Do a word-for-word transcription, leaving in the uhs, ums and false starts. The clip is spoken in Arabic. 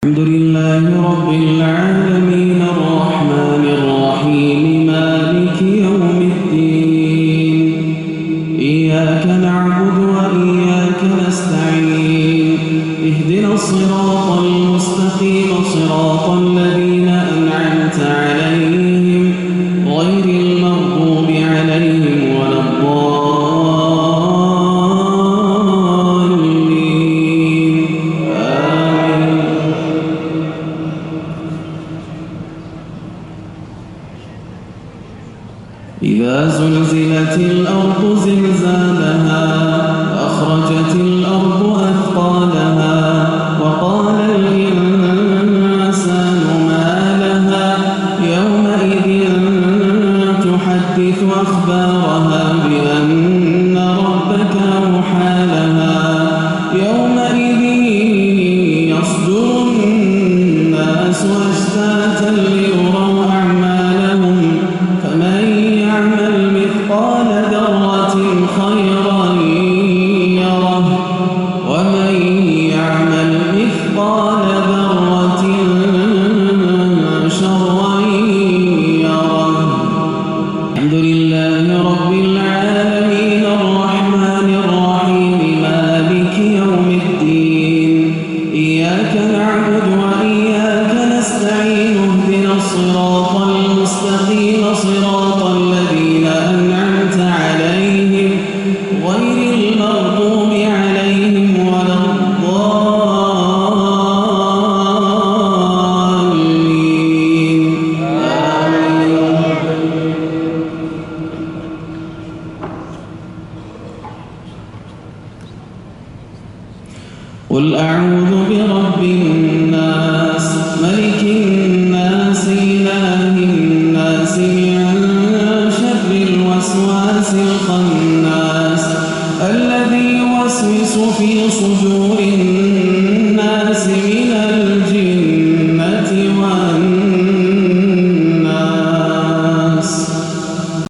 الحمد لله رب العالمين الرحمن الرحيم مالك يوم الدين إياك نعبد وإياك نستعين اهدنا الصراط المستقيم صراط الذين أنعمت عليهم غير المغضوب عليهم ولا الضالين. إذا زلزلت الأرض زلزالها أخرجت الأرض أثقالها وقال الإنسان ما لها يومئذ تحدث أخبارها بأن ربك أوحى لها يومئذ يصدر الناس أشتاتا ليروا أعمالهم فمن يعمل مثقال ذرة خيرا يره ومن يعمل مثقال ذرة شرا يره. الحمد لله رب العالمين الرحمن الرحيم مالك يوم الدين إياك نعبد وإياك نستعين اهدنا الصراط المستقيم صراط الذين أنعمت عليهم غير المغضوب عليهم ولا الضالين. آمين. قل أعوذ برب الناس ملك الناس إله الناس من شر الوسواس الخناس الذي يوسوس في صدور الناس من الجنة